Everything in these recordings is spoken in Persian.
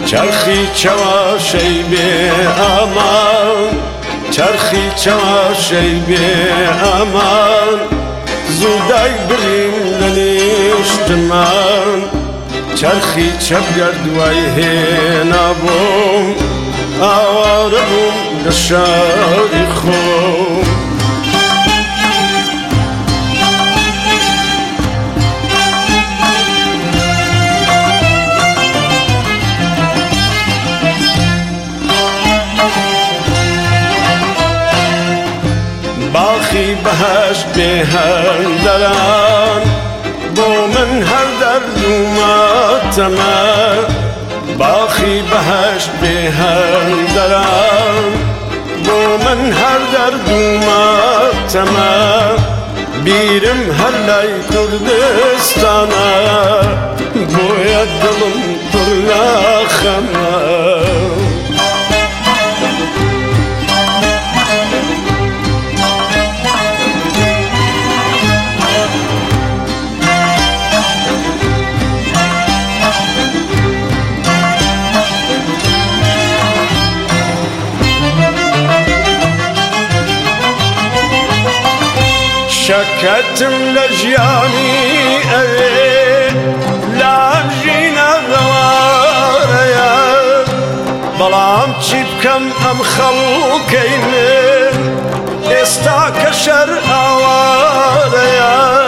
چرخی چواشی به امان چرخی چواشی به امان زودای بریم لنیشتمان چرخی چپ گردوای هینا بوم آواره بوم دشاری خوم باخی بهشت به هر دران بو من هر درد و ماتمه باخی بهشت به هر دران بو من هر درد و ماتمه بیرم هر لای کردستانه بویا دلم پر خمه شکتم لجیانی اوی لاجینا غواریا بلام چی بکم ام خلقین استا کشر آواریا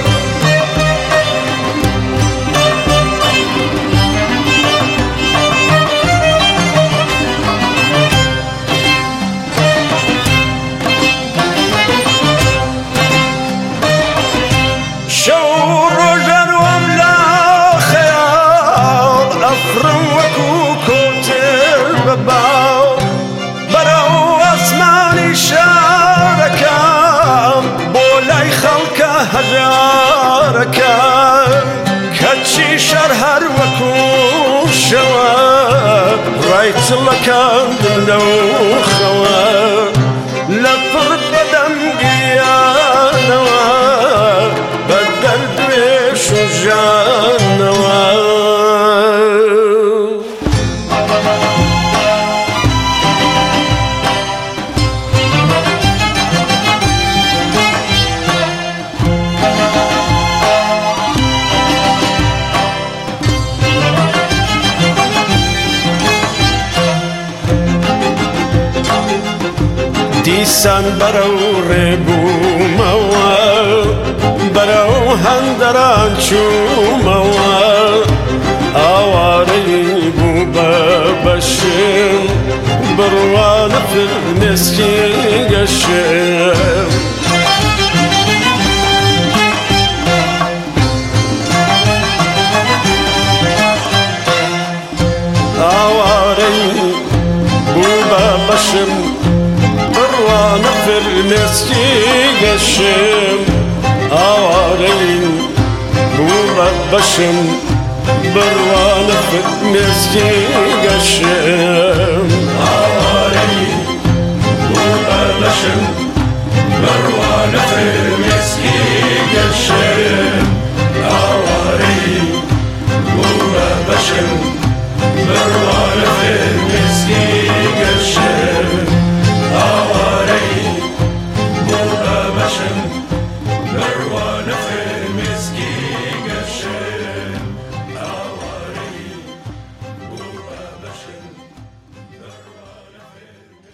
هجارك كتشي شرهر وكو شوا رايت لكان دلو خوا لفرد بدم قيانوا بدل دويش وجانوا دیسان برو ریبوموا برو هندران چوموا آواری بو ببشم بروان فرمسکی گشم آواری بو ببشم بروان فرمسکی گشم آواری بو ببشم بروان فرمسکی گشم آواری بو ببشم بروان فرمسکی گشم آواری بو ببشم